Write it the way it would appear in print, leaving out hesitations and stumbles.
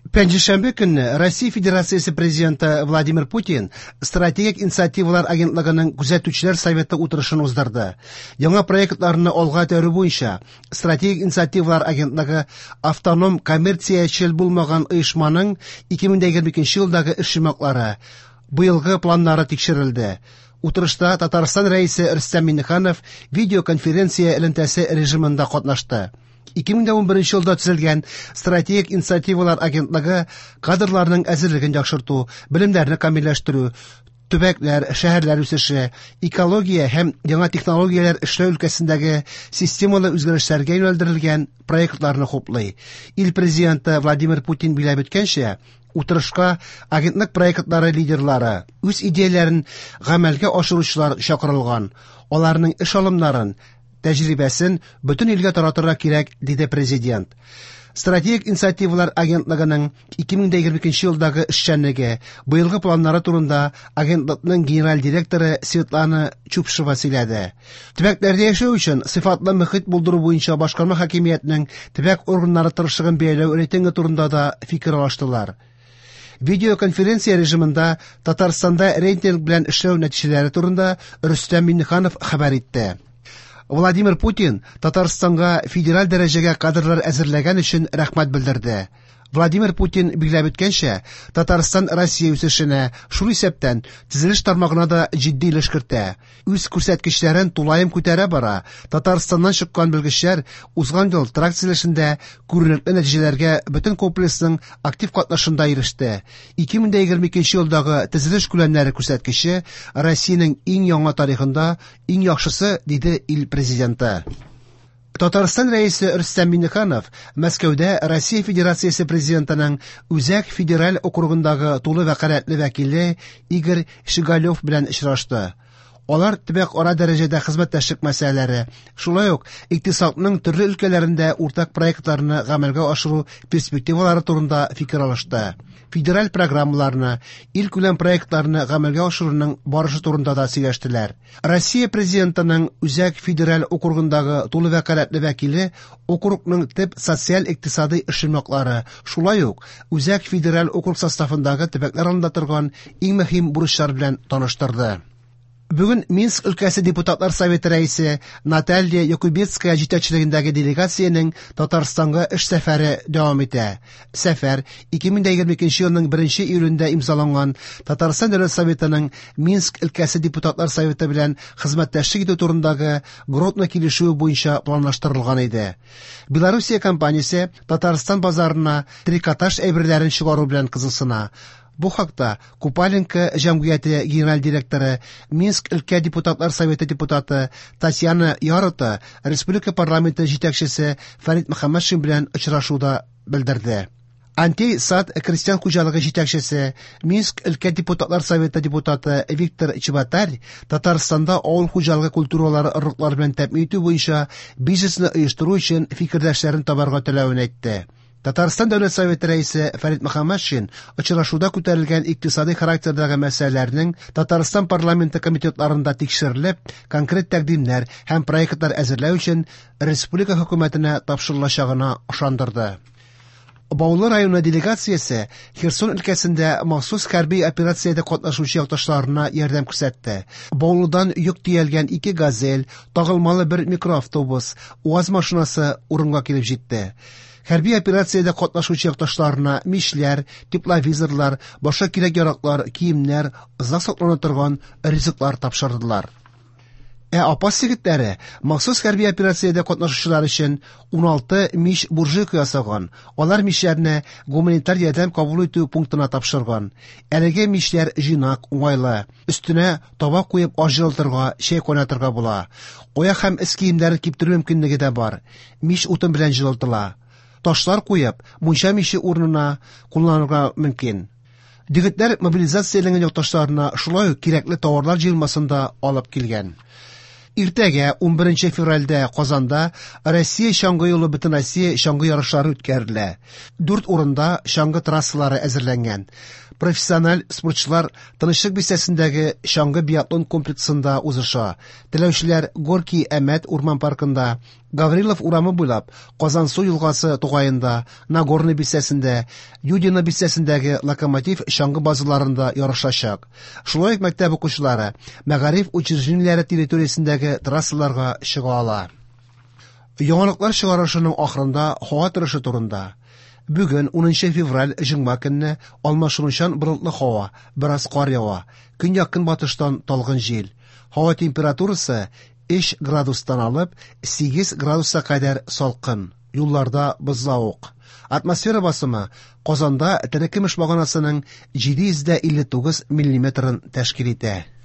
Пәнҗешәмбе көнне Россия Федерациясе президенты Владимир Путин стратегик инициативалар агентлыгының күзәтүчеләр советы утырышын уздырды. Яңа проектларны алга тәрү буенча стратегик инициативалар агентлыгы автоном коммерциячел булмаган оешманың 2022 елдагы эшчәнлекләре, быелгы планнары тикшерелде. Утырышта Татарстан рәисе Рөстәм Миңнеханов видеоконференция элемтәсе режимында катнашты. 2011 елда төзелгән стратегик инициативалар агентлыгы кадрларның әзерлеген яхшырту, белемнәрне камилләштерү, төбәкләр, шәһәрләр үсеше, экология һәм яңа технологияләр эшләү өлкәсендәге системалы үзгәрешләргә юнәлдерелгән проектларны хуплый. Ил президенты Владимир Путин биләп үткәнчә, утырышка агентлык проектлары лидерлары, үз идеяләрен гамәлгә ашыручылар чакырылган, аларның эш алымнарын, тәҗрибәсен бөтен илгә таратырга кирәк, диде президент. Стратегик инициативалар агентлыгының 2022 елдагы эшчәнлеге, быелгы планнары турында агентлыкның генераль директоры Светлана Чупшева сөйләде. Төбәкләрдә яшәү өчен сыйфатлы мөхит булдыру буенча башкарма хакимиятенең төбәк органнары тырышлыгын бәяләү рейтингы турында да фикер алыштылар. Видеоконференция режимында Татарстанда рейтинг белән эшләү нәтиҗәләре турында Рөстәм Миңнеханов хәбәр итте. Владимир Путин Татарстанга федераль дәрәҗәгә кадрлар әзерләгән өчен рәхмәт белдерде. Владимир Путин билгеләп үткәнчә, Татарстан Россия үсешенә, шул исәптән төзелеш тармагына да җитди өлеш кертә. Үз күрсәткечләрен тулаем күтәрә бара. Татарстаннан чыккан белгечләр узган ел тракт төзелешендә күренекле нәтиҗәләргә бөтен комплексның актив катнашында иреште. 2022 елдагы төзелеш күләмнәре күрсәткече Россиянең иң яңа тарихында иң яхшысы, диде ил президенты. Татарстан рәисе Рөстәм Миңнеханов Мәскәүдә Россия Федерациясе президентының Үзәк федераль округындагы тулы вәкаләтле вәкиле Игорь Шигалев белән очрашты. Алар төбәк-ара дәрәҗәдә хезмәттәшлек мәсьәләләре, шулай ук икътисадның төрле өлкәләрендә уртак проектларны гамәлгә ашыру перспективалары турында фикер алышты. Федераль программаларны, ил-күләм проектларны гамәлгә ашыруның барышы турында да сөйләштеләр. Россия президентының Үзәк федераль округындагы тулы вәкаләтле вәкиле округның төп социаль-икътисади эшчәнлекләре, шулай ук Үзәк федераль округ составындагы төбәкләр алында торган иң мөһим бурычлар белән таныштырды. Бүген Минск өлкәсе депутатлар советы рәисе Наталья Якубецкая җитәкчелегендәге делегациянең Татарстанга эш сәфәре дәвам итә. Сәфәр 2022 елның 1 июлендә имзаланган Татарстан Дәүләт Советының Минск өлкәсе депутатлар советы белән хезмәттәшлек итү турындагы Гродно килешүе буенча планлаштырылган иде. Белоруссия компаниясе Татарстан базарына трикотаж әйберләрен чыгару белән кызыксына. Бу хакта Купаленко җәмгыяте генераль директоры, Минск өлкә депутатлар советы депутаты Татьяна Ярыта республика парламенты җитәкчесе Фәрит Мөхәммәтшин белән очрашуда белдерде. Антей сад крестьян хуҗалыгы җитәкчесе, Минск өлкә депутатлар советы депутаты Виктор Чеботарь Татарстанда авыл хуҗалыгы культуралары орлыклары белән тәэмин итү буенча бизнесны оештыру өчен фикердәшләрен табарга теләвен әйтте. Татарстан Дәүләт Советы рәисе Фәрит Мөхәммәтшин очрашуда күтәрелгән икътисади характердагы мәсьәләләрнең Татарстан парламенты комитетларында тикшерелеп, конкрет тәкъдимнәр һәм проектлар әзерләү өчен республика хөкүмәтенә тапшырылачагына ышандырды. Баулы районы делегациясе Херсон өлкәсендә махсус хәрби операциядә катнашучы якташларына ярдәм күрсәтте. Баулыдан йөк төялгән 2 газель, тагылмалы 1 микроавтобус, УАЗ машинасы урынга килеп җитте. Хәрби операциядә катнашучы якташларына мишләр, тепловизорлар, башка кирәк-яраклар, киемнәр, озак саклана торган ризыклар тапшырдылар. Апас егетләре махсус хәрби операциядә катнашучылар өчен 16 мич буржуйка ясаган. Алар мишләрне гуманитар ярдәм кабул итү пунктына тапшырган. Әлеге мишләр җинак, уңайлы. Өстенә табак куеп ажылтырга, чәй кайнатырга була. Аяк һәм эс киемнәрен киптерү мөмкинлеге дә бар. Мич утын белән җылытыла. Ташлар куеп, мунча мише урынына кулланырга мөмкин. Егетләр мобилизацияләнгән якташларына шулай ук кирәкле товарлар җыелмасында алып килгән. Иртәгә 11 февральдә Казанда Россия чаңгы юлы бөтен Россия чаңгы ярышлары үткәрелә. 4 урында чаңгы трассалары әзерләнгән. Профессиональ спортчылар Тынычлык бистәсендәге чаңгы биатлон комплексында узыша. Теләүчеләр Горький Әмәт урман паркында, Гаврилов урамы буйлап, Казансу елгасы тугаенда, Нагорный бистәсендә, Юдино бистәсендәге локомотив чаңгы базаларында ярышачак. Шулай ук мәктәп укучылары мәгариф учреждениеләре территориясендәге трассаларга чыга ала. Яңалыклар чыгарышының ахырында һава торышы турында. Бүген 10 февраль җомга көнне алмашынучан болытлы һава, бераз кар ява. Көньяк-көнбатыштан талгын җил. Һава температурасы 3 градустан алып 8 градуска кадәр салкын. Юлларда бозлавык. Атмосфера басымы Казанда терекемеш баганасының 759 мм тәшкил итә.